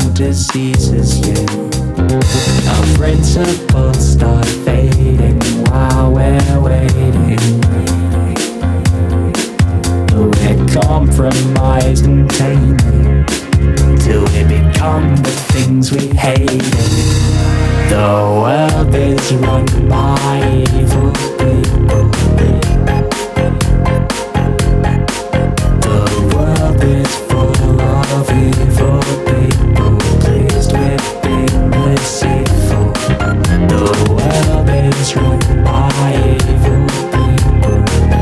diseases, yeah. Our principles start fading while we're waiting. We're compromised and tainted till we become the things we hated. The world is run by evil people. The world is full of evil people, pleased with being deceitful. The world is run by evil people.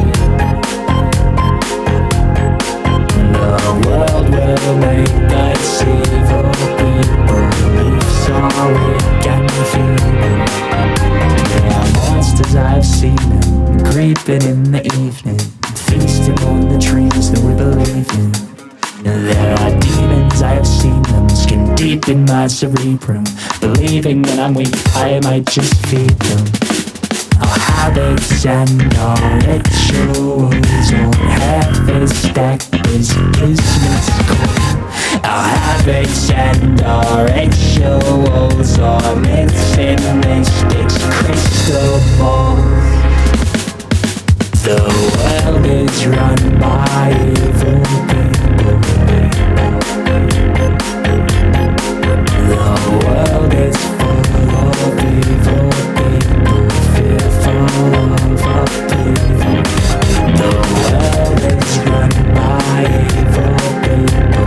The world will make us evil people. Beliefs are weak and feeble. They are monsters, I've seen them creeping in the evening, feasting on the dreams that we believe in. There are demons, I have seen them skin deep in my cerebrum, believing that I'm weak, I might just feed them. Our habits and our rituals all have a stack as kismet's coin. Our habits and our rituals are myths in mystics' crystal balls. The world is run by evil people. The world is full of evil people, fearful of upheaval. The world is run by evil people.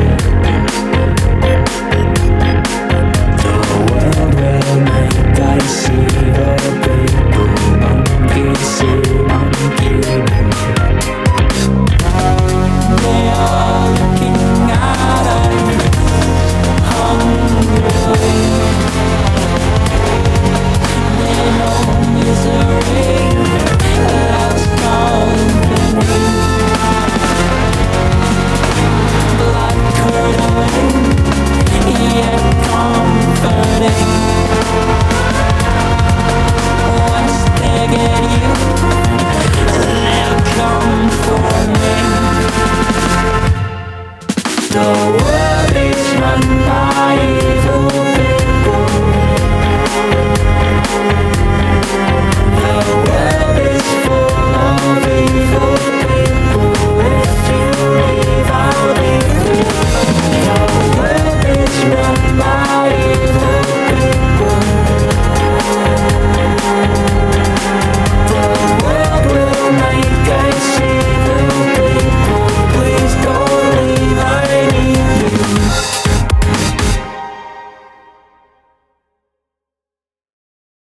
The world will make us evil people. Monkey see, monkey do. They are looking at us hungrily. They know misery loves company. Blood curdling, yet comforting. Once they get you, they'll come for me. The